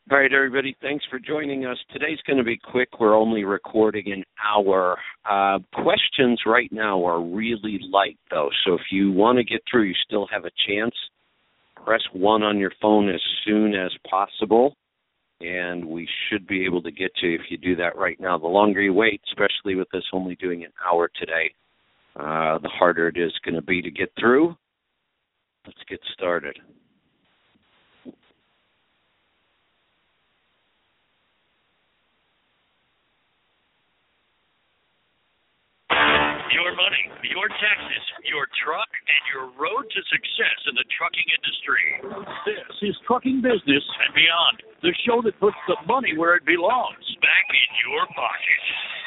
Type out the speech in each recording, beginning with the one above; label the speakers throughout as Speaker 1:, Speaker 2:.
Speaker 1: All right, everybody, thanks for joining us. Today's going to be quick. We're only recording an hour. Questions right now are really light, though, so if you want to get through, you still have a chance. Press 1 on your phone as soon as possible, and we should be able to get to you if you do that right now. The longer you wait, especially with us only doing an hour today, the harder it is going to be to get through. Let's get started.
Speaker 2: Your money, your taxes, your truck, and your road to success in the trucking industry. This is Trucking Business and Beyond, the show that puts the money where it belongs, back in your pocket.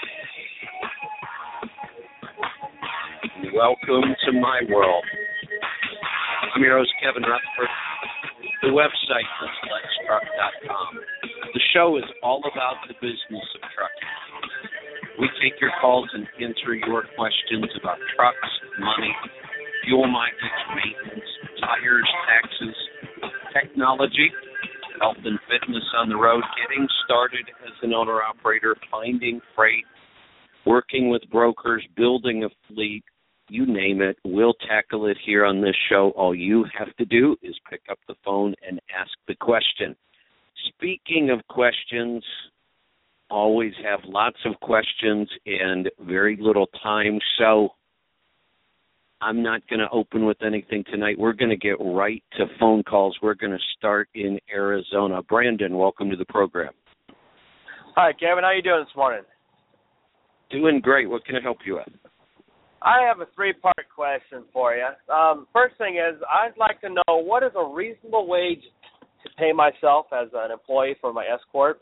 Speaker 1: Welcome to my world. I'm your host, Kevin Rutherford. The website is letstruck.com. The show is all about the business of trucking. We take your calls and answer your questions about trucks, money, fuel mileage, maintenance, tires, taxes, technology, health and fitness on the road, getting started as an owner-operator, finding freight, working with brokers, building a fleet, you name it. We'll tackle it here on this show. All you have to do is pick up the phone and ask the question. Speaking of questions, always have lots of questions and very little time, so I'm not going to open with anything tonight. We're going to get right to phone calls. We're going to start in Arizona. Brandon, welcome to the program.
Speaker 3: Hi, Kevin. How you doing this morning?
Speaker 1: Doing great. What can I help you with?
Speaker 3: I have a 3-part question for you. First thing is, I'd like to know what is a reasonable wage to pay myself as an employee for my S-Corp?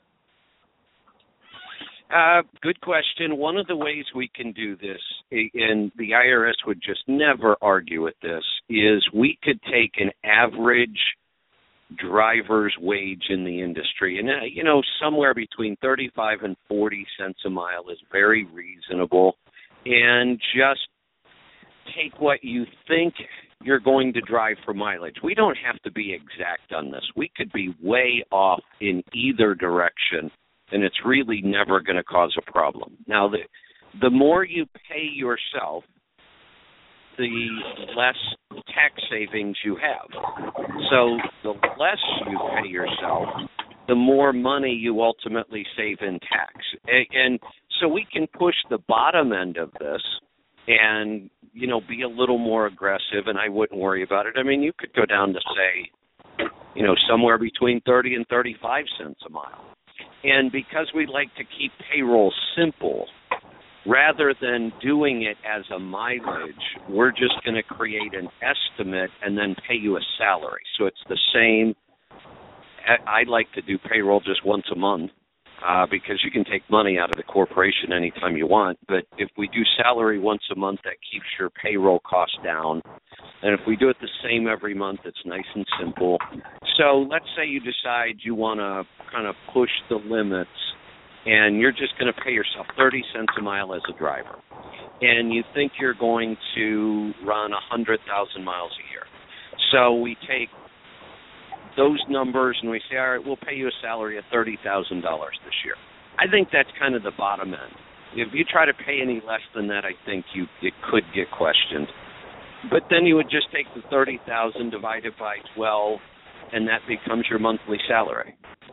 Speaker 1: Good question. One of the ways we can do this, and the IRS would just never argue with this, is we could take an average driver's wage in the industry. And, somewhere between 35 and 40 cents a mile is very reasonable. And just take what you think you're going to drive for mileage. We don't have to be exact on this. We could be way off in either direction, and it's really never going to cause a problem. Now, the more you pay yourself, the less tax savings you have. So the less you pay yourself, the more money you ultimately save in tax. And so we can push the bottom end of this and, be a little more aggressive, and I wouldn't worry about it. I mean, you could go down to, say, somewhere between 30 and 35 cents a mile. And because we like to keep payroll simple, rather than doing it as a mileage, we're just going to create an estimate and then pay you a salary. So it's the same. I like to do payroll just once a month because you can take money out of the corporation anytime you want. But if we do salary once a month, that keeps your payroll costs down. And if we do it the same every month, it's nice and simple. So let's say you decide you want to kind of push the limits, and you're just going to pay yourself 30 cents a mile as a driver. And you think you're going to run 100,000 miles a year. So we take those numbers and we say, all right, we'll pay you a salary of $30,000 this year. I think that's kind of the bottom end. If you try to pay any less than that, I think it could get questioned. But then you would just take the $30,000 divided by 12, and that becomes your monthly salary.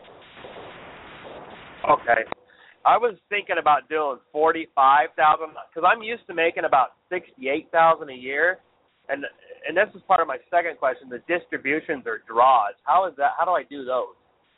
Speaker 3: Okay. I was thinking about doing $45,000 because I'm used to making about $68,000 a year, and this is part of my second question. The distributions or draws. How is that? How do I do those?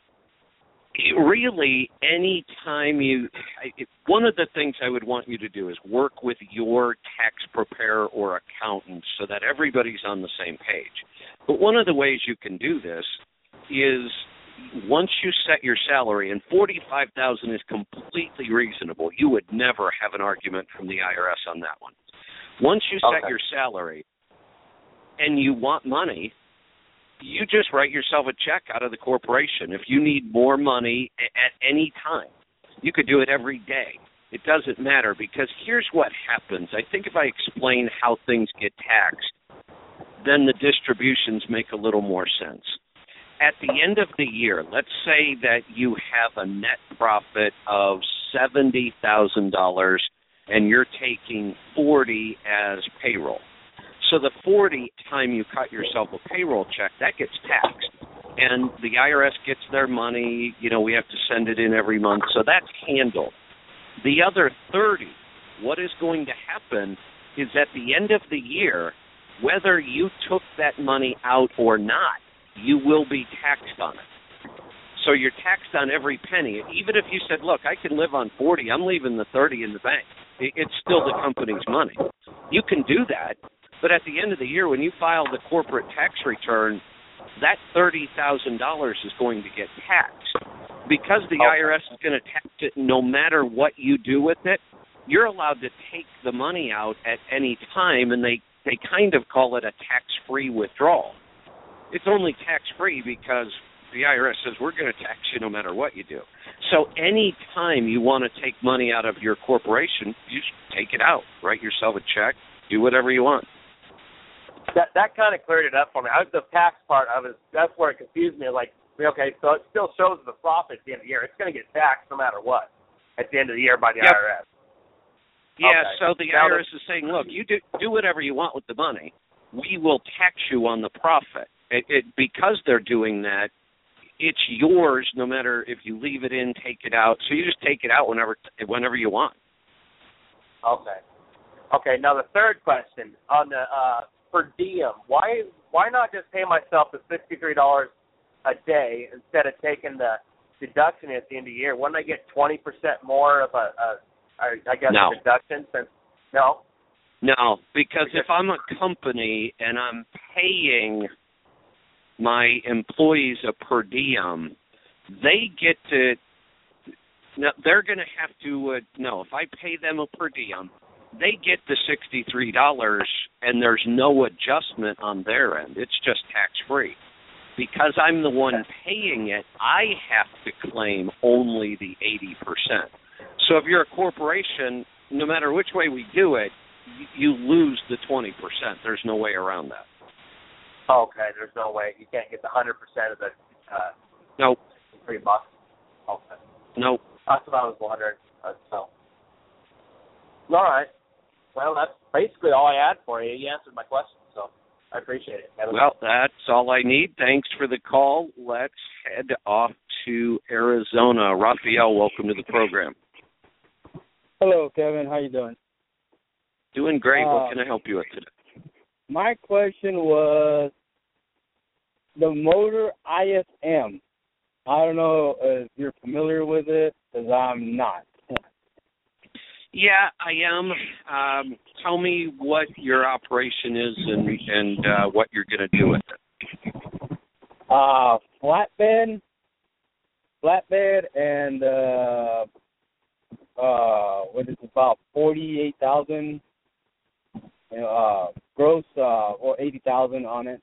Speaker 1: Really, any time one of the things I would want you to do is work with your tax preparer or accountant so that everybody's on the same page. But one of the ways you can do this is once you set your salary, and $45,000 is completely reasonable. You would never have an argument from the IRS on that one. Once you set your salary and you want money, you just write yourself a check out of the corporation. If you need more money at any time, you could do it every day. It doesn't matter, because here's what happens. I think if I explain how things get taxed, then the distributions make a little more sense. at the end of the year, let's say that you have a net profit of $70,000 and you're taking 40 as payroll. So the 40 time you cut yourself a payroll check, that gets taxed. And the IRS gets their money, we have to send it in every month, so that's handled. The other 30, what is going to happen is at the end of the year, whether you took that money out or not, you will be taxed on it. So you're taxed on every penny. Even if you said, look, I can live on 40, I'm leaving the 30 in the bank. It's still the company's money. You can do that, but at the end of the year, when you file the corporate tax return, that $30,000 is going to get taxed. Because the IRS is going to tax it no matter what you do with it, you're allowed to take the money out at any time, and they kind of call it a tax-free withdrawal. It's only tax-free because the IRS says we're going to tax you no matter what you do. So any time you want to take money out of your corporation, you just take it out, write yourself a check, do whatever you want.
Speaker 3: That kind of cleared it up for me. The tax part, that's where it confused me. Like, okay, so it still shows the profit at the end of the year. It's going to get taxed no matter what at the end of the year by the IRS.
Speaker 1: Yeah,
Speaker 3: okay.
Speaker 1: So the IRS is saying, look, you do whatever you want with the money. We will tax you on the profit. Because they're doing that, it's yours no matter if you leave it in, take it out. So you just take it out whenever you want.
Speaker 3: Okay, now the third question on the per diem. Why not just pay myself the $63 a day instead of taking the deduction at the end of the year? Wouldn't I get 20% more of a deduction?
Speaker 1: No, because if I'm a company and I'm paying my employees a per diem, they get to. Now they're going to have to. If I pay them a per diem, they get the $63, and there's no adjustment on their end. It's just tax-free. Because I'm the one paying it, I have to claim only the 80%. So if you're a corporation, no matter which way we do it, you lose the 20%. There's no way around that.
Speaker 3: Okay, there's no way. You can't get the 100% of the
Speaker 1: Nope.
Speaker 3: $3. Okay.
Speaker 1: Nope.
Speaker 3: That's what I was wondering. All right. Well, that's basically all I had for you. You answered my question, so I appreciate it.
Speaker 1: Well, that's all I need. Thanks for the call. Let's head off to Arizona. Raphael, welcome to the program.
Speaker 4: Hello, Kevin. How you doing?
Speaker 1: Doing great. What can I help you with today?
Speaker 4: My question was the motor ISM. I don't know if you're familiar with it, because I'm not.
Speaker 1: Yeah, I am. Tell me what your operation is and what you're going to do with it.
Speaker 4: Flatbed, and what is it, about 48,000 gross, or 80,000 on it.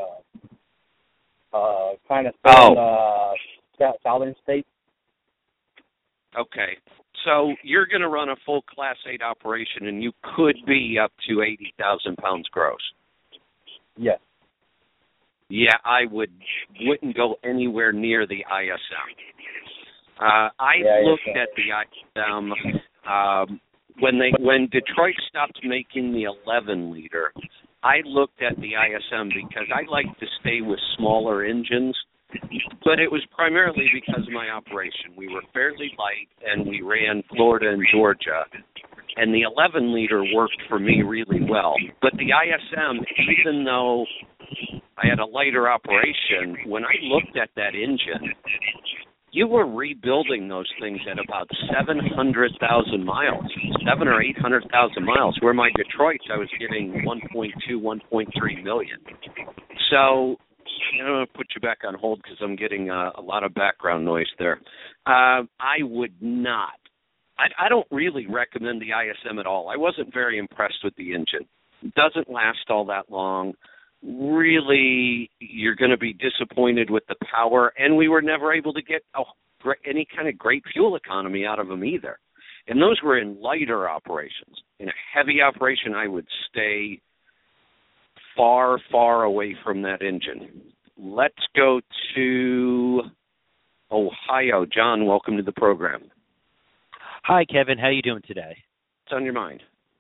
Speaker 4: Kind of southern states.
Speaker 1: Okay. So you're going to run a full Class 8 operation, and you could be up to 80,000 pounds gross.
Speaker 4: Yes.
Speaker 1: Yeah, I wouldn't go anywhere near the ISM. I looked at the ISM when Detroit stopped making the 11-liter. I looked at the ISM because I like to stay with smaller engines. But it was primarily because of my operation. We were fairly light, and we ran Florida and Georgia. And the 11-liter worked for me really well. But the ISM, even though I had a lighter operation, when I looked at that engine, you were rebuilding those things at about 700,000 miles, 700,000 or 800,000 miles, where my Detroits I was getting 1.2, 1.3 million. So I'm going to put you back on hold because I'm getting a lot of background noise there. I would not. I don't really recommend the ISM at all. I wasn't very impressed with the engine. It doesn't last all that long. Really, you're going to be disappointed with the power, and we were never able to get any kind of great fuel economy out of them either. And those were in lighter operations. In a heavy operation, I would stay far, far away from that engine. Let's go to Ohio. John, welcome to the program.
Speaker 5: Hi, Kevin. How are you doing today?
Speaker 1: What's on your mind?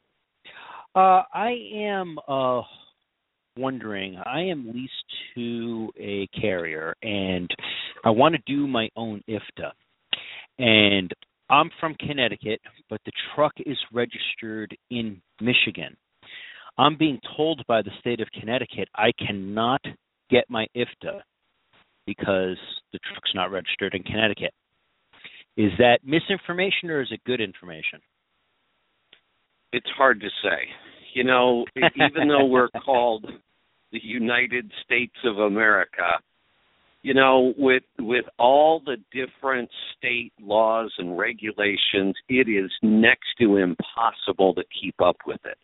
Speaker 5: I am wondering, I am leased to a carrier, and I want to do my own IFTA. And I'm from Connecticut, but the truck is registered in Michigan. I'm being told by the state of Connecticut I cannot get my IFTA because the truck's not registered in Connecticut. Is that misinformation or is it good information?
Speaker 1: It's hard to say. You know, even though we're called the United States of America, you know, with all the different state laws and regulations, it is next to impossible to keep up with it.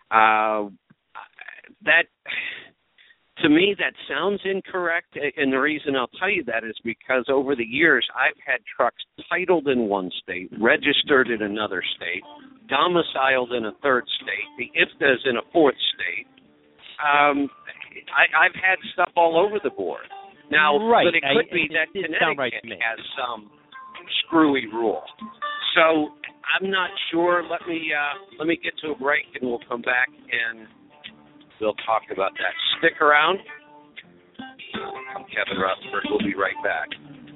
Speaker 1: That, to me, that sounds incorrect, and the reason I'll tell you that is because over the years I've had trucks titled in one state, registered in another state, domiciled in a third state, the IFTA is in a fourth state. I've had stuff all over the board. Now,
Speaker 5: right.
Speaker 1: But it could be that Connecticut has some screwy rule. So I'm not sure. Let me get to a break, and we'll come back and we'll talk about that. Stick around. I'm Kevin Rutherford. We'll be right back.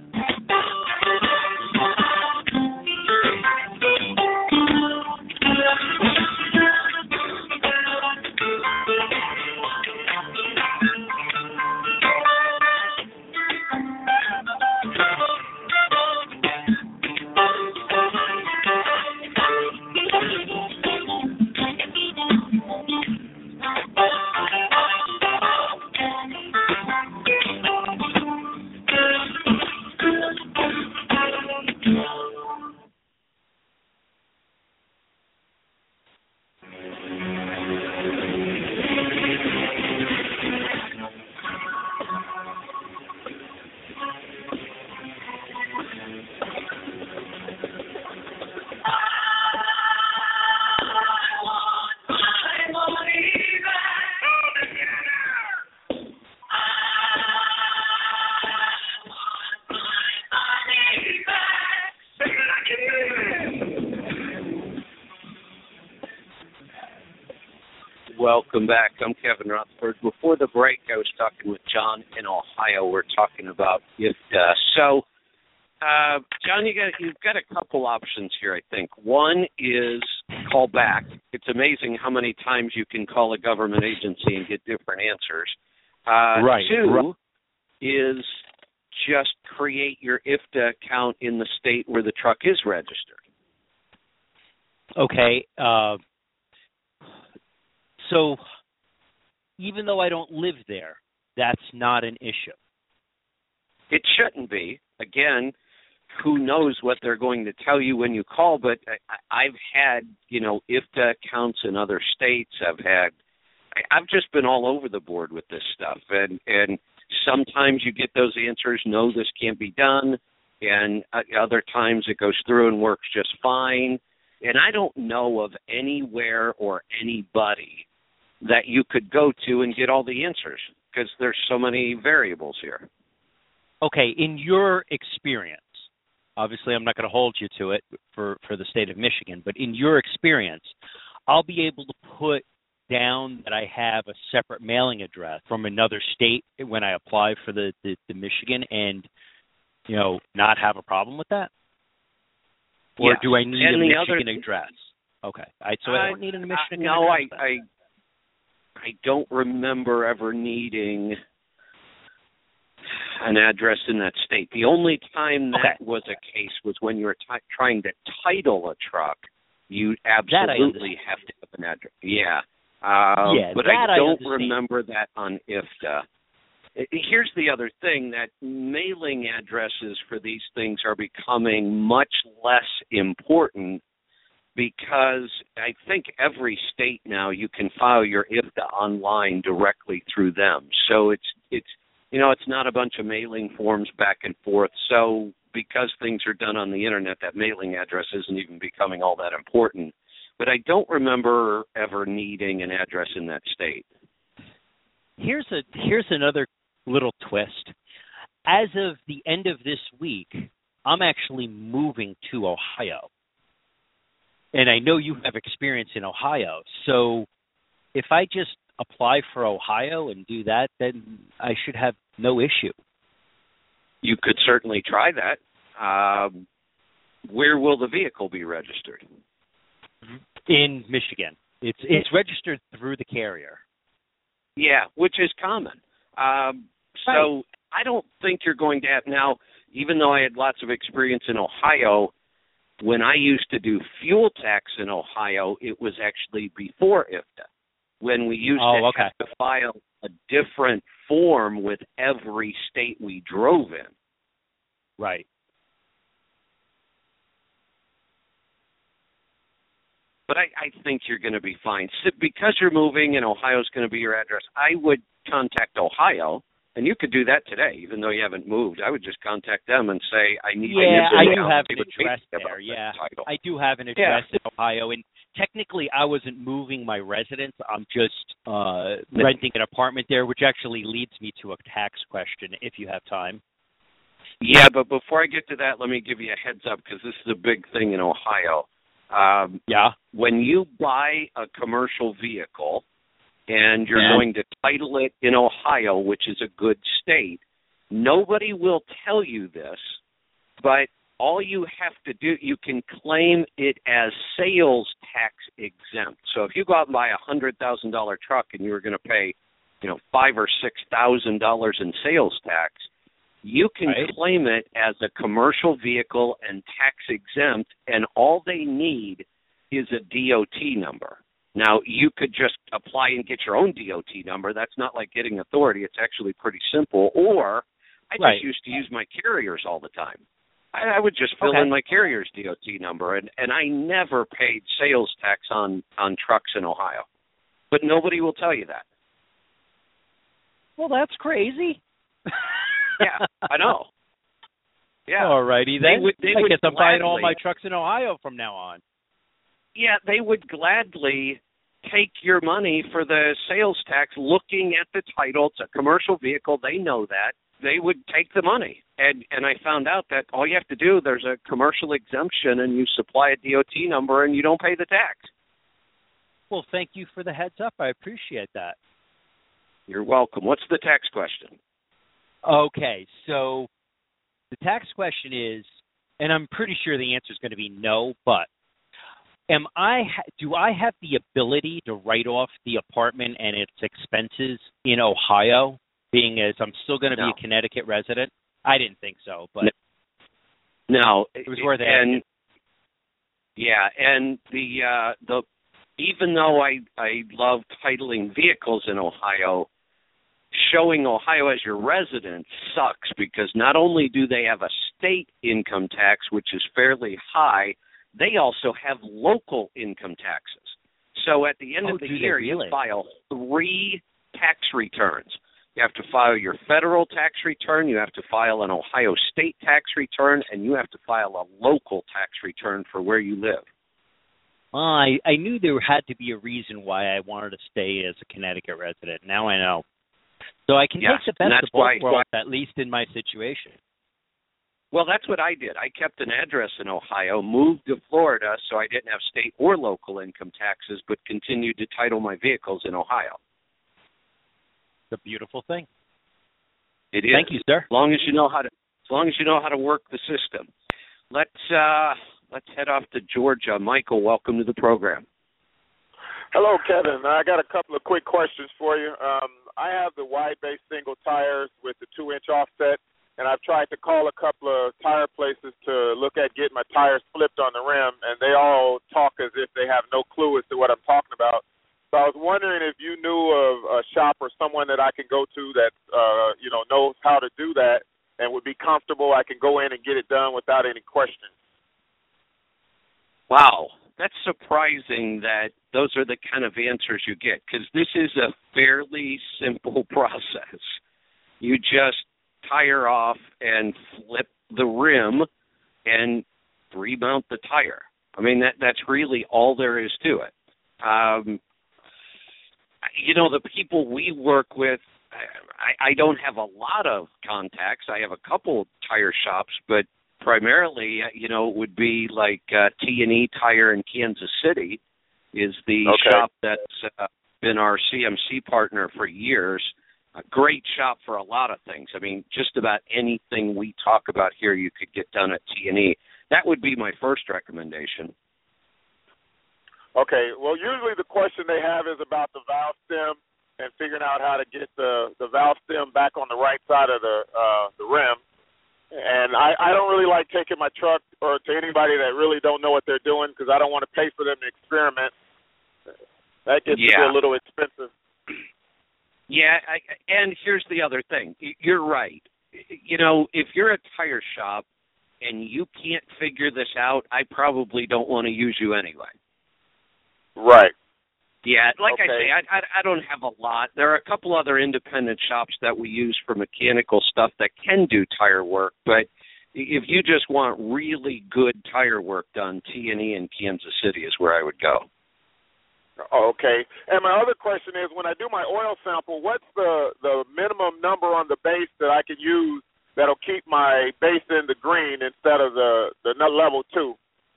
Speaker 1: Welcome back. I'm Kevin Rutherford. Before the break, I was talking with John in Ohio. We're talking about IFTA. So, John, you've got a couple options here, I think. One is call back. It's amazing how many times you can call a government agency and get different answers.
Speaker 5: Right.
Speaker 1: Two is just create your IFTA account in the state where the truck is registered.
Speaker 5: Okay. So even though I don't live there, that's not an issue.
Speaker 1: It shouldn't be. Again, who knows what they're going to tell you when you call, but I've had, IFTA accounts in other states. I've just been all over the board with this stuff. And sometimes you get those answers, no, this can't be done. And other times it goes through and works just fine. And I don't know of anywhere or anybody that you could go to and get all the answers because there's so many variables here.
Speaker 5: Okay, in your experience, obviously I'm not going to hold you to it for the state of Michigan, but in your experience, I'll be able to put down that I have a separate mailing address from another state when I apply for the Michigan and, not have a problem with that? Or
Speaker 1: yes.
Speaker 5: Do I need a Michigan address? Okay. So I don't need a Michigan address?
Speaker 1: No, I don't remember ever needing an address in that state. The only time that was a case was when you were trying to title a truck. You absolutely have to have an address. Yeah. But I don't remember that on IFTA. Here's the other thing, that mailing addresses for these things are becoming much less important because I think every state now you can file your IFTA online directly through them. So it's not a bunch of mailing forms back and forth. So because things are done on the internet, that mailing address isn't even becoming all that important. But I don't remember ever needing an address in that state.
Speaker 5: Here's another little twist. As of the end of this week, I'm actually moving to Ohio. And I know you have experience in Ohio. So if I just apply for Ohio and do that, then I should have no issue.
Speaker 1: You could certainly try that. Where will the vehicle be registered?
Speaker 5: In Michigan. It's registered through the carrier.
Speaker 1: Yeah, which is common. So I don't think you're going to have, now, even though I had lots of experience in Ohio, when I used to do fuel tax in Ohio, it was actually before IFTA, when we used to have to file a different form with every state we drove in.
Speaker 5: Right.
Speaker 1: But I think you're going to be fine. So because you're moving and Ohio's going to be your address, I would contact Ohio, and you could do that today, even though you haven't moved. I would just contact them and say, I need
Speaker 5: I do have an address there, yeah. I do have an address in Ohio, and technically I wasn't moving my residence. I'm just renting an apartment there, which actually leads me to a tax question, if you have time.
Speaker 1: Yeah, but before I get to that, let me give you a heads up, because this is a big thing in Ohio. When you buy a commercial vehicle and you're going to title it in Ohio, which is a good state, nobody will tell you this, but all you have to do, you can claim it as sales tax exempt. So if you go out and buy a $100,000 truck and you're going to pay, $5,000 or $6,000 in sales tax, you can claim it as a commercial vehicle and tax exempt, and all they need is a DOT number. Now, you could just apply and get your own DOT number. That's not like getting authority. It's actually pretty simple. Or I just used to use my carrier's all the time. I would just fill in my carrier's DOT number, and I never paid sales tax on trucks in Ohio. But nobody will tell you that.
Speaker 5: Well, that's crazy.
Speaker 1: Yeah, I know. Yeah.
Speaker 5: All righty then. I guess I'm buying all my trucks in Ohio from now on.
Speaker 1: Yeah, they would gladly take your money for the sales tax looking at the title. It's a commercial vehicle. They know that. They would take the money. And I found out that all you have to do, there's a commercial exemption, and you supply a DOT number, and you don't pay the tax.
Speaker 5: Well, thank you for the heads up. I appreciate that.
Speaker 1: You're welcome. What's the tax question?
Speaker 5: Okay, so the tax question is, and I'm pretty sure the answer is going to be no, but do I have the ability to write off the apartment and its expenses in Ohio, being as I'm still going to be a Connecticut resident? I didn't think so, but
Speaker 1: no,
Speaker 5: it was worth asking.
Speaker 1: Yeah, and the even though I love titling vehicles in Ohio, showing Ohio as your resident sucks, because not only do they have a state income tax, which is fairly high, they also have local income taxes. So at the end of the year, you file 3 tax returns. You have to file your federal tax return, you have to file an Ohio state tax return, and you have to file a local tax return for where you live.
Speaker 5: I knew there had to be a reason why I wanted to stay as a Connecticut resident. Now I know. So I can take the best of both worlds, at least in my situation.
Speaker 1: Well, that's what I did. I kept an address in Ohio, moved to Florida so I didn't have state or local income taxes, but continued to title my vehicles in Ohio.
Speaker 5: It's a beautiful thing.
Speaker 1: It is.
Speaker 5: Thank you, sir.
Speaker 1: As long as you know how to work the system. Let's head off to Georgia. Michael, welcome to the program.
Speaker 6: Hello, Kevin. I got a couple of quick questions for you. I have the wide base single tires with the 2-inch offset, and I've tried to call a couple of tire places to look at getting my tires flipped on the rim, and they all talk as if they have no clue as to what I'm talking about. So I was wondering if you knew of a shop or someone that I can go to that knows how to do that and would be comfortable. I can go in and get it done without any questions.
Speaker 1: Wow, that's surprising that those are the kind of answers you get, because this is a fairly simple process. You just tire off and flip the rim and remount the tire. I mean, that's really all there is to it. The people we work with, I don't have a lot of contacts. I have a couple tire shops, but primarily, it would be like T&E Tire in Kansas City is the shop that's been our CMC partner for years. A great shop for a lot of things. I mean, just about anything we talk about here you could get done at T&E. That would be my first recommendation.
Speaker 6: Okay. Well, usually the question they have is about the valve stem and figuring out how to get the valve stem back on the right side of the rim. And I don't really like taking my truck or to anybody that really don't know what they're doing because I don't want to pay for them to experiment. That gets to be a little expensive.
Speaker 1: Yeah, and here's the other thing. You're right. If you're a tire shop and you can't figure this out, I probably don't want to use you anyway.
Speaker 6: Right.
Speaker 1: Yeah, like I say, I don't have a lot. There are a couple other independent shops that we use for mechanical stuff that can do tire work, but if you just want really good tire work done, T&E in Kansas City is where I would go.
Speaker 6: Okay. And my other question is, when I do my oil sample, what's the minimum number on the base that I can use that'll keep my base in the green instead of the level 2?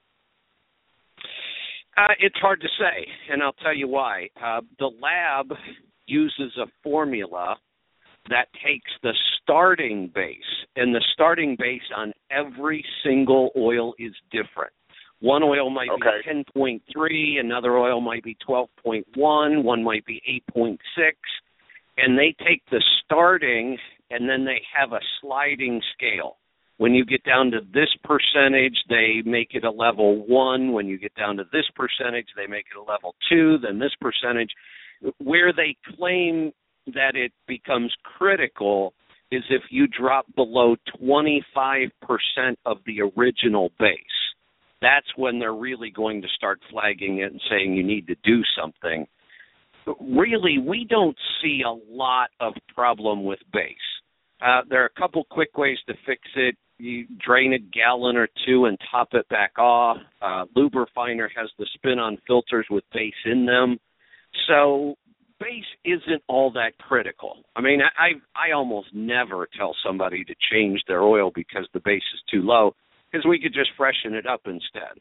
Speaker 1: It's hard to say, and I'll tell you why. The lab uses a formula that takes the starting base, and the starting base on every single oil is different. One oil might be 10.3, another oil might be 12.1, one might be 8.6, and they take the starting, and then they have a sliding scale. When you get down to this percentage, they make it a level 1. When you get down to this percentage, they make it a level 2, then this percentage. Where they claim that it becomes critical is if you drop below 25% of the original base. That's when they're really going to start flagging it and saying you need to do something. But really, we don't see a lot of problem with base. There are a couple quick ways to fix it. You drain a gallon or two and top it back off. Lubrifiner has the spin-on filters with base in them. So base isn't all that critical. I mean, I almost never tell somebody to change their oil because the base is too low, because we could just freshen it up instead.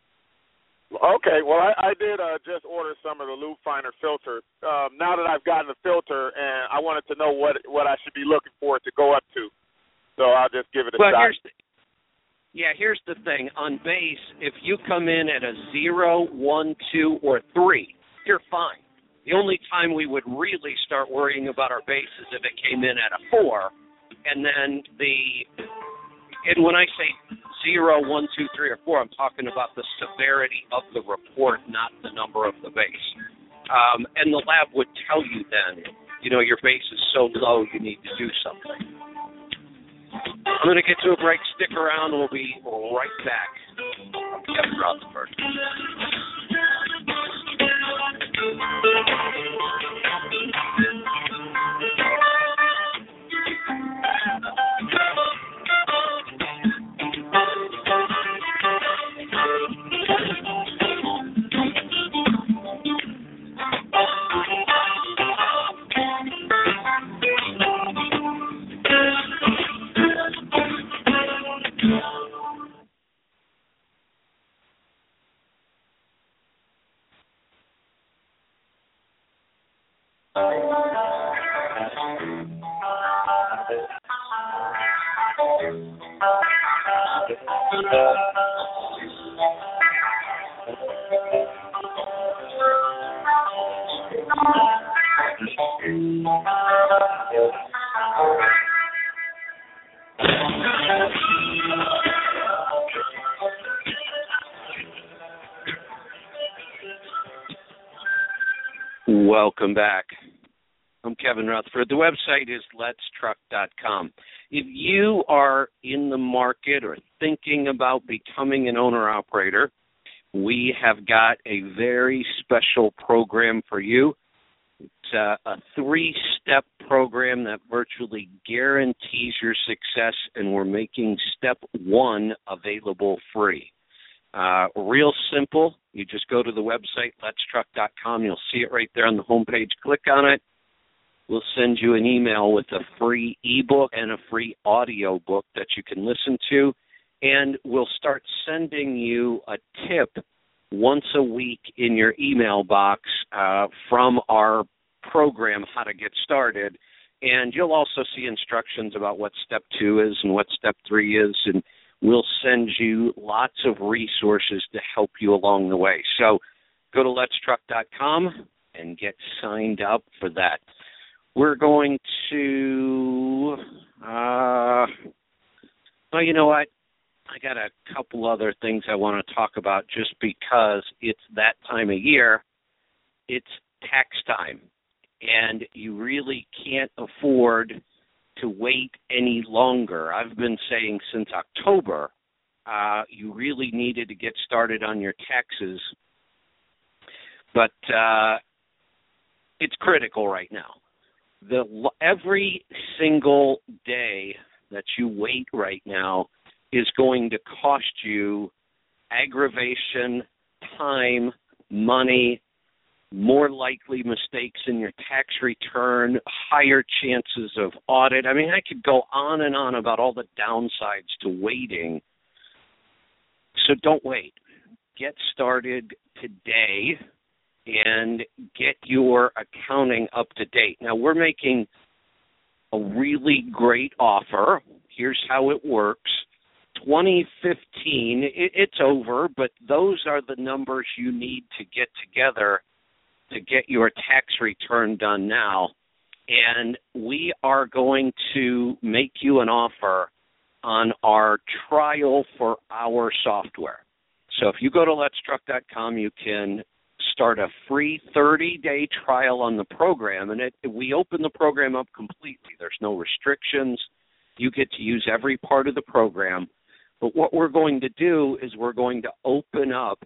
Speaker 6: Okay, well, I did just order some of the Lubrifiner filters. Now that I've gotten the filter, and I wanted to know what I should be looking for it to go up to. So I'll just give it a shot.
Speaker 1: Here's the thing. On base, if you come in at a 0, 1, 2, or 3, you're fine. The only time we would really start worrying about our base is if it came in at a 4, and then and when I say 0, 1, 2, 3, or 4, I'm talking about the severity of the report, not the number of the base. And the lab would tell you then, your base is so low you need to do something. I'm going to get to a break. Stick around. We'll be right back. I'm Kevin Rutherford. Welcome back. I'm Kevin Rutherford. The website is letstruck.com. If you are in the market or thinking about becoming an owner-operator, we have got a very special program for you. It's a 3-step program that virtually guarantees your success, and we're making step 1 available free. Real simple. You just go to the website, letstruck.com. You'll see it right there on the homepage. Click on it. We'll send you an email with a free ebook and a free audio book that you can listen to, and we'll start sending you a tip once a week in your email box from our program, How to Get Started. And you'll also see instructions about what Step 2 is and what Step 3 is, and we'll send you lots of resources to help you along the way. So go to letstruck.com and get signed up for that. We're going to, well, you know what? I got a couple other things I want to talk about just because it's that time of year. It's tax time, and you really can't afford to wait any longer. I've been saying since October, you really needed to get started on your taxes, but it's critical right now. Every single day that you wait right now is going to cost you aggravation, time, money, more likely mistakes in your tax return, higher chances of audit. I mean, I could go on and on about all the downsides to waiting. So don't wait. Get started today and get your accounting up to date. Now, we're making a really great offer. Here's how it works. 2015, it's over, but those are the numbers you need to get together to get your tax return done now. And we are going to make you an offer on our trial for our software. So if you go to letstruck.com, you can start a free 30-day trial on the program, and we open the program up completely. There's no restrictions. You get to use every part of the program. But what we're going to do is we're going to open up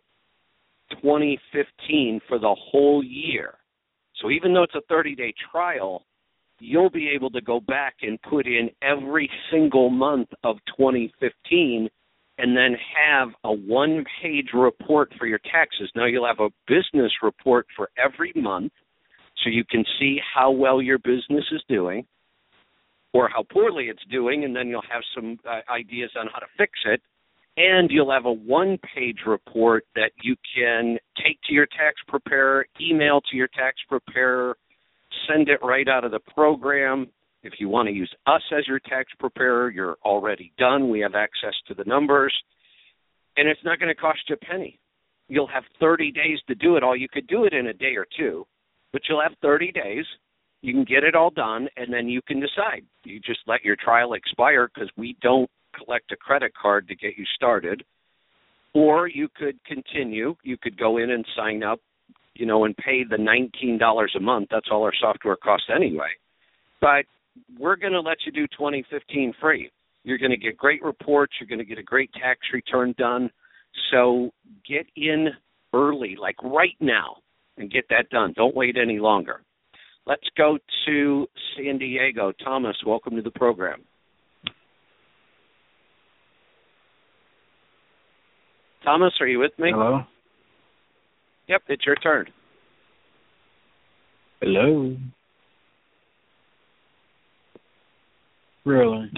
Speaker 1: 2015 for the whole year. So even though it's a 30-day trial, you'll be able to go back and put in every single month of 2015 and then have a one-page report for your taxes. Now you'll have a business report for every month so you can see how well your business is doing or how poorly it's doing, and then you'll have some ideas on how to fix it. And you'll have a one-page report that you can take to your tax preparer, email to your tax preparer, send it right out of the program. If you want to use us as your tax preparer, you're already done. We have access to the numbers. And it's not going to cost you a penny. You'll have 30 days to do it all. You could do it in a day or two, but you'll have 30 days. You can get it all done, and then you can decide. You just let your trial expire because we don't collect a credit card to get you started. Or you could continue. You could go in and sign up, and pay the $19 a month. That's all our software costs anyway. But we're going to let you do 2015 free. You're going to get great reports. You're going to get a great tax return done. So get in early, like right now, and get that done. Don't wait any longer. Let's go to San Diego. Thomas, welcome to the program. Thomas, are you with me?
Speaker 7: Hello?
Speaker 1: Yep, it's your turn.
Speaker 7: Hello? Really?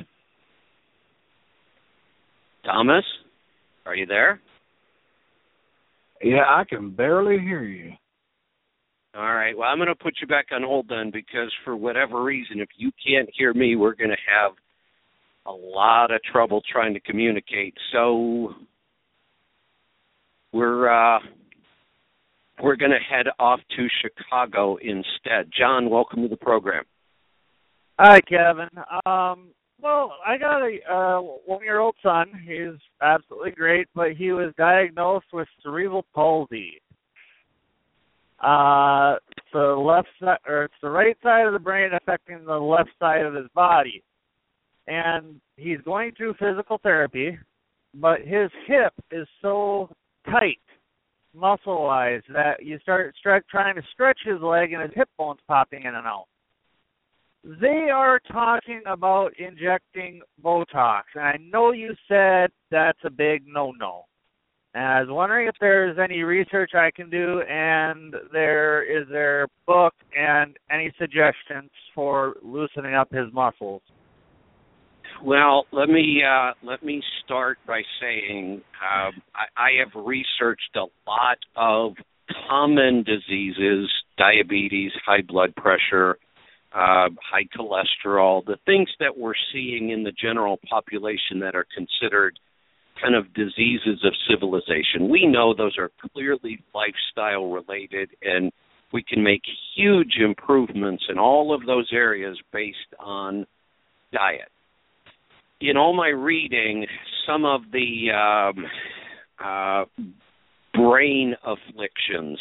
Speaker 1: Thomas, are you there?
Speaker 7: Yeah, I can barely hear you.
Speaker 1: All right. Well, I'm going to put you back on hold then because for whatever reason, if you can't hear me, we're going to have a lot of trouble trying to communicate. So we're going to head off to Chicago instead. John, welcome to the program.
Speaker 8: Hi, Kevin. Well, I got a one-year-old son. He's absolutely great, but he was diagnosed with cerebral palsy. It's the left side, or it's the right side of the brain affecting the left side of his body, and he's going through physical therapy, but his hip is so tight, muscle-wise, that you start trying to stretch his leg, and his hip bone's popping in and out. They are talking about injecting Botox, and I know you said that's a big no-no. And I was wondering if there's any research I can do, and is there a book and any suggestions for loosening up his muscles?
Speaker 1: Well, let me start by saying I have researched a lot of common diseases: diabetes, high blood pressure, high cholesterol, the things that we're seeing in the general population that are considered kind of diseases of civilization. We know those are clearly lifestyle related, and we can make huge improvements in all of those areas based on diet. In all my reading, some of the brain afflictions,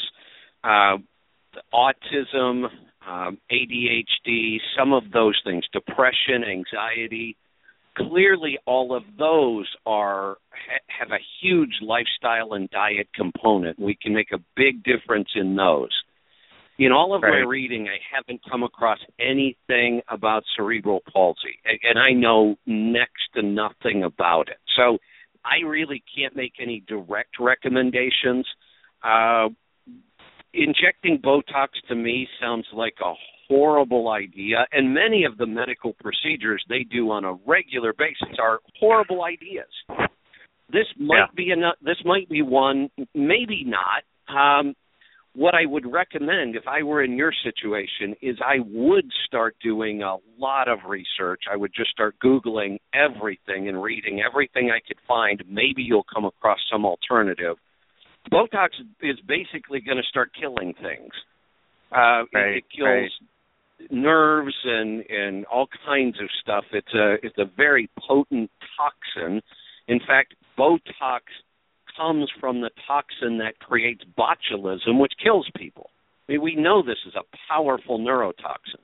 Speaker 1: autism, ADHD, some of those things, depression, anxiety, clearly all of those have a huge lifestyle and diet component. We can make a big difference in those. In all of my reading, I haven't come across anything about cerebral palsy, and I know next to nothing about it. So I really can't make any direct recommendations. Injecting Botox to me sounds like a horrible idea, and many of the medical procedures they do on a regular basis are horrible ideas. This might be enough. This might be one, maybe not. What I would recommend if I were in your situation is I would start doing a lot of research. I would just start Googling everything and reading everything I could find. Maybe you'll come across some alternative. Botox is basically going to start killing things. It kills nerves and all kinds of stuff. It's a very potent toxin. In fact, Botox comes from the toxin that creates botulism, which kills people. I mean, we know this is a powerful neurotoxin.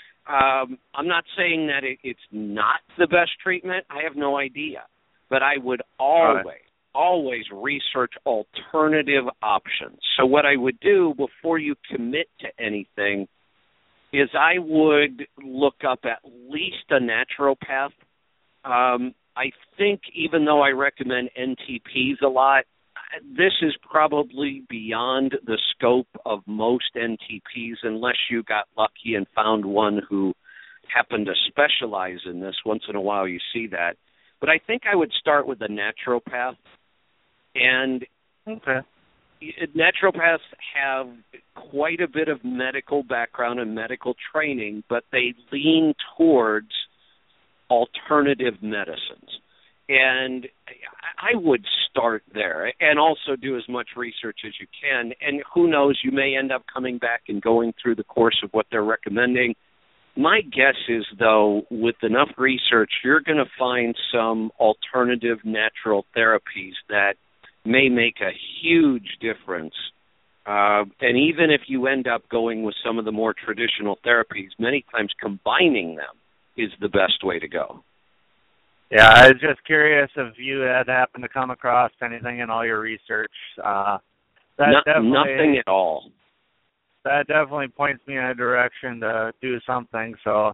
Speaker 1: I'm not saying that it's not the best treatment. I have no idea. But I would always research alternative options. So what I would do before you commit to anything is I would look up at least a naturopath. I think even though I recommend NTPs a lot, this is probably beyond the scope of most NTPs unless you got lucky and found one who happened to specialize in this. Once in a while you see that. But I think I would start with a naturopath. And naturopaths have quite a bit of medical background and medical training, but they lean towards alternative medicines. And I would start there and also do as much research as you can. And who knows, you may end up coming back and going through the course of what they're recommending. My guess is, though, with enough research, you're going to find some alternative natural therapies that may make a huge difference. And even if you end up going with some of the more traditional therapies, many times combining them is the best way to go.
Speaker 8: Yeah, I was just curious if you had happened to come across anything in all your research.
Speaker 1: Nothing at all.
Speaker 8: That definitely points me in a direction to do something. So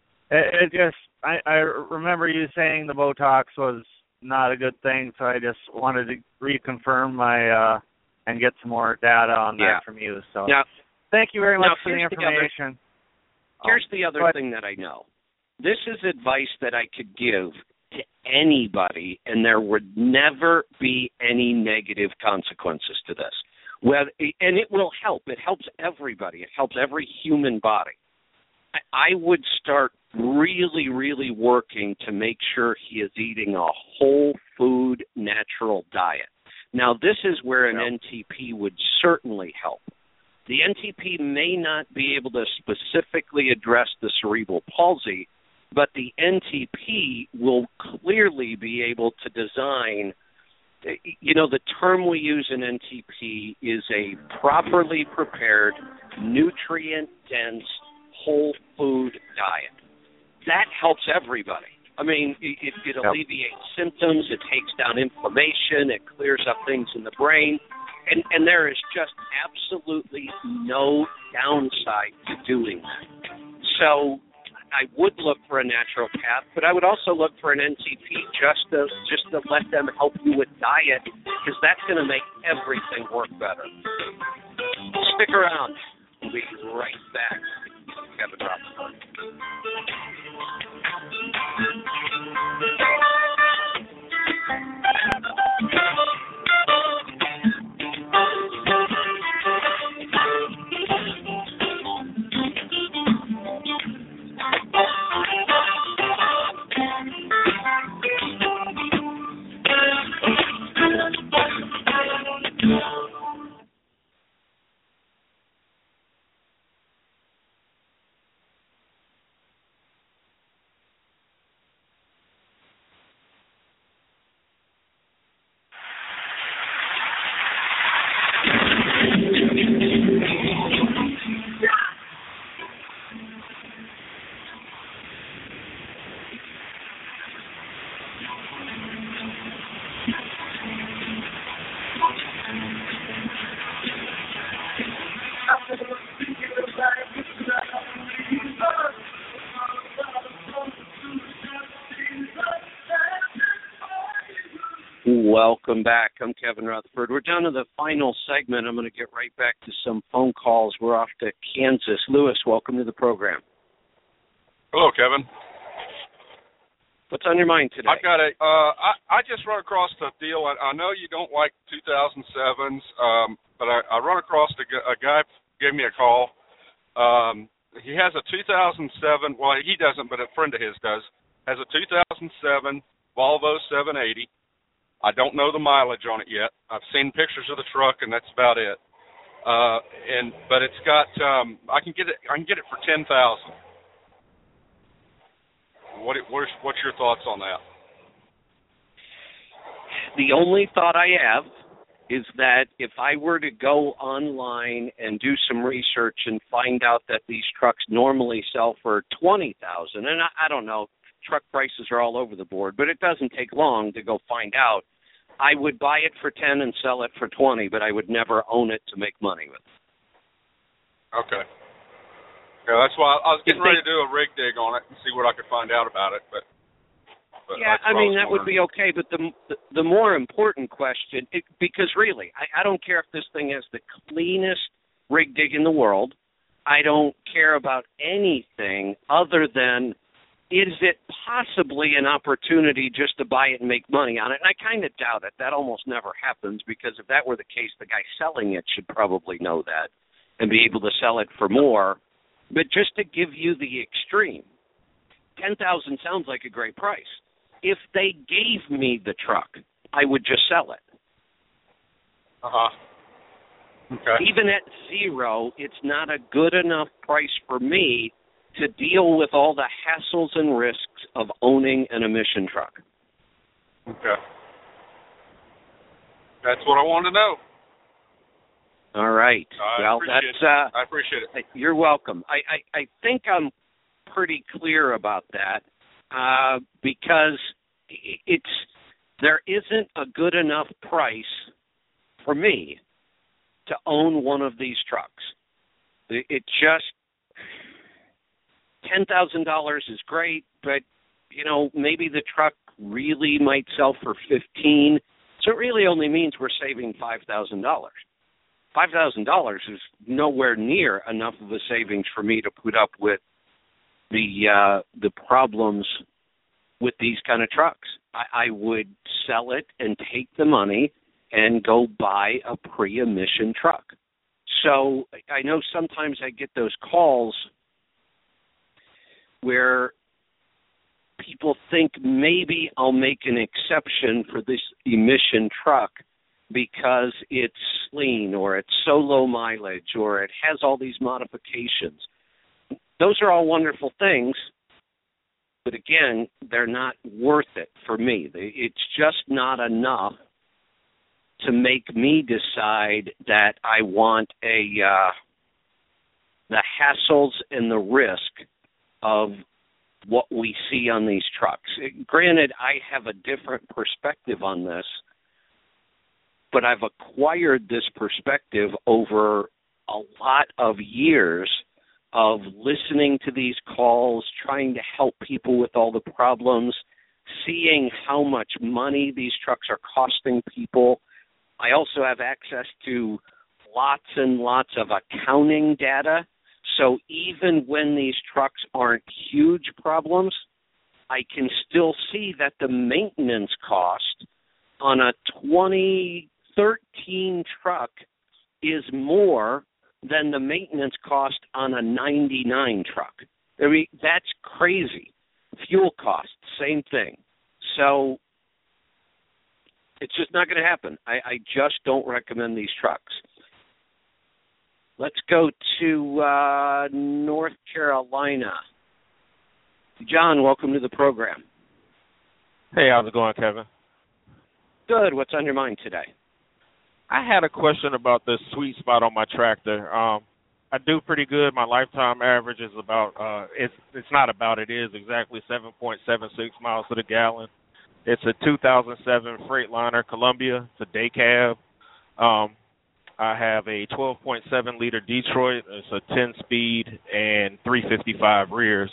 Speaker 8: I remember you saying the Botox was not a good thing, so I just wanted to reconfirm my and get some more data on that from you. So thank you very much for the information.
Speaker 1: Here's the other thing that I know. This is advice that I could give to anybody, and there would never be any negative consequences to this. Well, and it will help. It helps everybody. It helps every human body. I would start really, really working to make sure he is eating a whole food, natural diet. Now, this is where an NTP would certainly help. The NTP may not be able to specifically address the cerebral palsy, but the NTP will clearly be able to design, the term we use in NTP is a properly prepared, nutrient-dense, whole food diet. That helps everybody. I mean, it alleviates symptoms, it takes down inflammation, it clears up things in the brain, and there is just absolutely no downside to doing that. So I would look for a natural path, but I would also look for an NCP just to let them help you with diet, because that's going to make everything work better. Stick around. We'll be right back. Kevin Rutherford. Welcome back. I'm Kevin Rutherford. We're down to the final segment. I'm going to get right back to some phone calls. We're off to Kansas. Lewis, welcome to the program.
Speaker 9: Hello, Kevin.
Speaker 1: What's on your mind today?
Speaker 9: I've got I just run across a deal. I know you don't like 2007s, but I run across a guy gave me a call. He has a 2007, well, he doesn't, but a friend of his does, has a 2007 Volvo 780. I don't know the mileage on it yet. I've seen pictures of the truck, and that's about it. But it's got I can get it for $10,000. What's your thoughts on that?
Speaker 1: The only thought I have is that if I were to go online and do some research and find out that these trucks normally sell for $20,000, and I don't know, truck prices are all over the board, but it doesn't take long to go find out. I would buy it for 10 and sell it for 20, but I would never own it to make money with it.
Speaker 9: Okay. Yeah, that's why I was getting ready to do a rig dig on it and see what I could find out about it. But
Speaker 1: yeah, I mean, that would be okay. But the more important question, because really, I don't care if this thing has the cleanest rig dig in the world. I don't care about anything other than, is it possibly an opportunity just to buy it and make money on it? And I kind of doubt it. That almost never happens, because if that were the case, the guy selling it should probably know that and be able to sell it for more. But just to give you the extreme, $10,000 sounds like a great price. If they gave me the truck, I would just sell it.
Speaker 9: Uh-huh. Okay.
Speaker 1: Even at zero, it's not a good enough price for me to deal with all the hassles and risks of owning an emission truck.
Speaker 9: Okay. That's what I wanted to know.
Speaker 1: All right.
Speaker 9: I appreciate it.
Speaker 1: You're welcome. I think I'm pretty clear about that, because there isn't a good enough price for me to own one of these trucks. It just, $10,000 is great, but maybe the truck really might sell for $15,000. So it really only means we're saving $5,000. $5,000 is nowhere near enough of a savings for me to put up with the problems with these kind of trucks. I would sell it and take the money and go buy a pre-emission truck. So I know sometimes I get those calls where people think maybe I'll make an exception for this emission truck because it's lean or it's so low mileage or it has all these modifications. Those are all wonderful things, but again, they're not worth it for me. It's just not enough to make me decide that I want the hassles and the risk of what we see on these trucks. Granted, I have a different perspective on this, but I've acquired this perspective over a lot of years of listening to these calls, trying to help people with all the problems, seeing how much money these trucks are costing people. I also have access to lots and lots of accounting data. So even when these trucks aren't huge problems, I can still see that the maintenance cost on a 2013 truck is more than the maintenance cost on a 99 truck. I mean, that's crazy. Fuel costs, same thing. So it's just not going to happen. I just don't recommend these trucks. Let's go to North Carolina. John, welcome to the program.
Speaker 10: Hey, how's it going, Kevin?
Speaker 1: Good. What's on your mind today?
Speaker 10: I had a question about the sweet spot on my tractor. I do pretty good. My lifetime average is about, it's not about, it is exactly 7.76 miles to the gallon. It's a 2007 Freightliner Columbia. It's a day cab. I have a 12.7 liter Detroit. It's a 10-speed and 355 rears.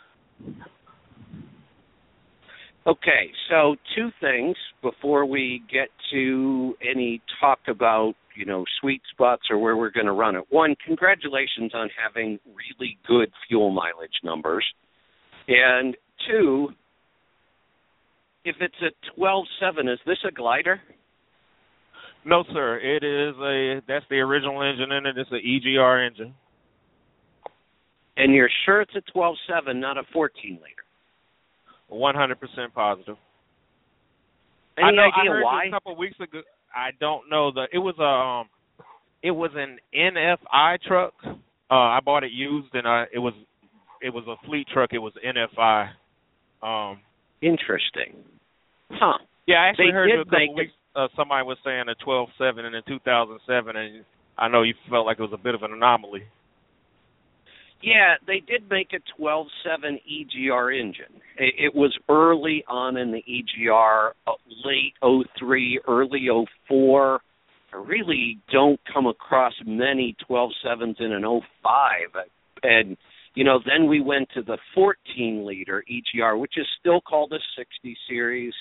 Speaker 1: Okay, so two things before we get to any talk about, sweet spots or where we're going to run it. One, congratulations on having really good fuel mileage numbers. And two, if it's a 12.7, is this a glider?
Speaker 10: No, sir. It is that's the original engine in it. It's an EGR engine.
Speaker 1: And you're sure it's a 12.7, not a 14-liter?
Speaker 10: 100% positive.
Speaker 1: Any idea
Speaker 10: I heard
Speaker 1: why?
Speaker 10: A couple of weeks ago. I don't know. It was an NFI truck. I bought it used, and it was a fleet truck. It was NFI.
Speaker 1: Interesting. Huh.
Speaker 10: Yeah, I actually heard a couple
Speaker 1: make
Speaker 10: weeks. Somebody was saying a 12.7 and a 2007, and I know you felt like it was a bit of an anomaly.
Speaker 1: Yeah, they did make a 12.7 EGR engine. It was early on in the EGR, late 03, early 04. I really don't come across many 12.7s in an 05. And, then we went to the 14-liter EGR, which is still called a 60 series.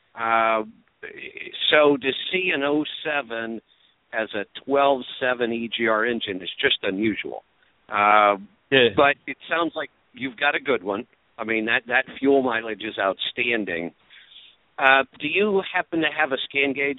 Speaker 1: So to see an 07 as a 12.7 EGR engine is just unusual.
Speaker 10: Yeah.
Speaker 1: But it sounds like you've got a good one. I mean, that fuel mileage is outstanding. Do you happen to have a scan gauge?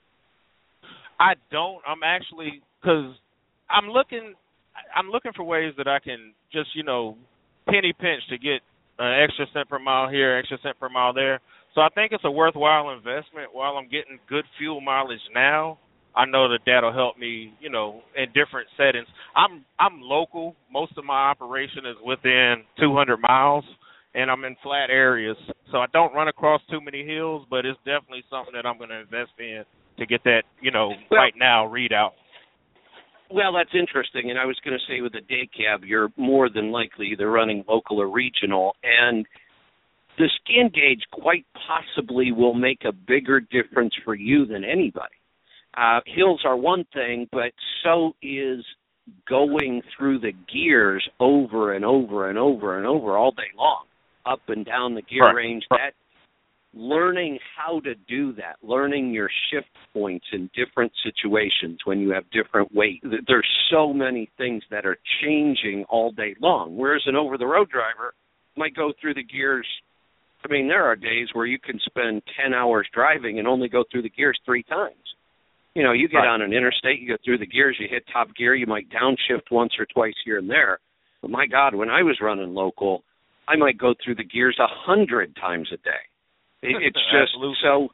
Speaker 10: I don't. I'm actually, because I'm looking for ways that I can just, penny pinch to get an extra cent per mile here, extra cent per mile there. So I think it's a worthwhile investment while I'm getting good fuel mileage now. I know that that'll help me, in different settings. I'm local. Most of my operation is within 200 miles, and I'm in flat areas. So I don't run across too many hills, but it's definitely something that I'm going to invest in to get that, right now readout.
Speaker 1: Well, that's interesting. And I was going to say with a day cab, you're more than likely either running local or regional. And the scan gauge quite possibly will make a bigger difference for you than anybody. Hills are one thing, but so is going through the gears over and over and over and over all day long, up and down the gear range. That learning how to do that, learning your shift points in different situations when you have different weight. There's so many things that are changing all day long, whereas an over-the-road driver might go through the gears. I mean, there are days where you can spend 10 hours driving and only go through the gears 3 times. You get on an interstate, you go through the gears, you hit top gear, you might downshift once or twice here and there. But my God, when I was running local, I might go through the gears 100 times a day. It's just so,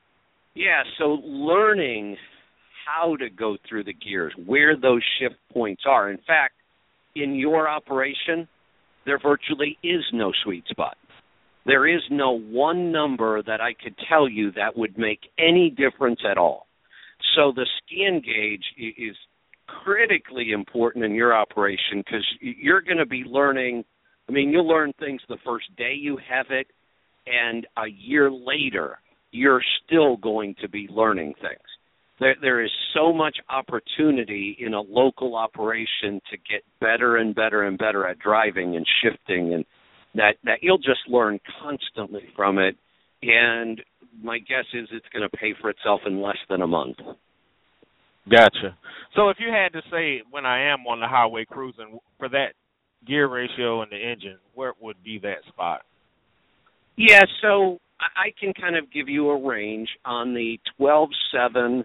Speaker 1: so learning how to go through the gears, where those shift points are. In fact, in your operation, there virtually is no sweet spot. There is no one number that I could tell you that would make any difference at all. So the scan gauge is critically important in your operation because you're going to be learning. I mean, you'll learn things the first day you have it, and a year later, you're still going to be learning things. There is so much opportunity in a local operation to get better and better and better at driving and shifting, and that you'll just learn constantly from it. And my guess is it's going to pay for itself in less than a month.
Speaker 10: Gotcha. So if you had to say, when I am on the highway cruising, for that gear ratio and the engine, where would be that spot?
Speaker 1: Yeah, so I can kind of give you a range. On the 12.7,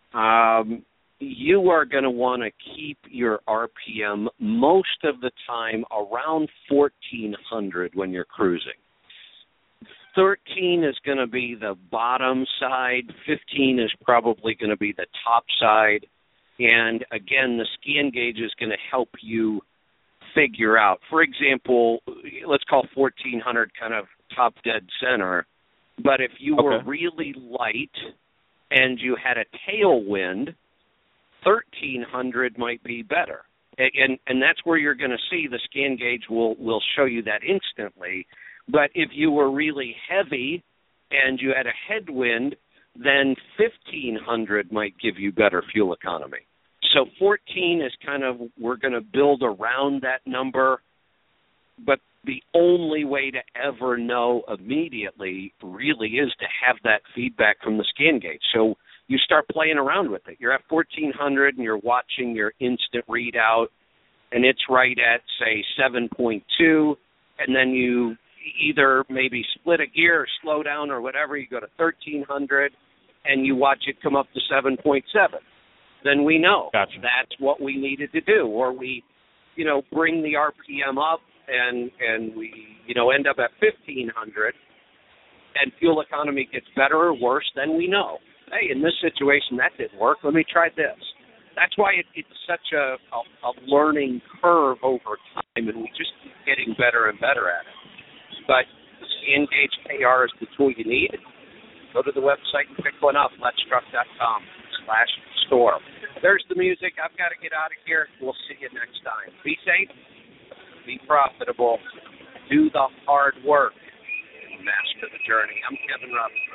Speaker 1: you are going to want to keep your RPM most of the time around 1,400 when you're cruising. 13 is going to be the bottom side. 15 is probably going to be the top side. And, again, the scan gauge is going to help you figure out. For example, let's call 1,400 kind of top dead center. But if you were really light and you had a tailwind, 1,300 might be better. And that's where you're going to see the scan gauge will show you that instantly. But if you were really heavy and you had a headwind, then 1,500 might give you better fuel economy. So 14 is kind of, we're going to build around that number, but the only way to ever know immediately really is to have that feedback from the scan gauge. So you start playing around with it. You're at 1,400 and you're watching your instant readout, and it's right at, say, 7.2, and then you either maybe split a gear or slow down or whatever, you go to 1,300, and you watch it come up to 7.7. Then we know that's what we needed to do. Or we, bring the RPM up and we, end up at 1,500, and fuel economy gets better or worse, then we know, hey, in this situation that didn't work, let me try this. That's why it's such a learning curve over time, and we just keep getting better and better at it. But the scan gauge KR is the tool you need. Go to the website and pick one up, letstruck.com/store. There's the music. I've got to get out of here. We'll see you next time. Be safe. Be profitable. Do the hard work. And master the journey. I'm Kevin Robinson.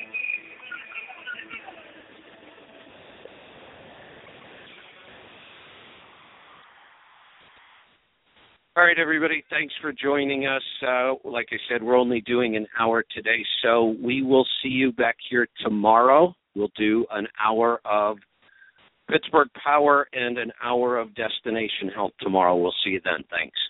Speaker 1: All right, everybody, thanks for joining us. Like I said, we're only doing an hour today, so we will see you back here tomorrow. We'll do an hour of Pittsburgh Power and an hour of Destination Health tomorrow. We'll see you then. Thanks.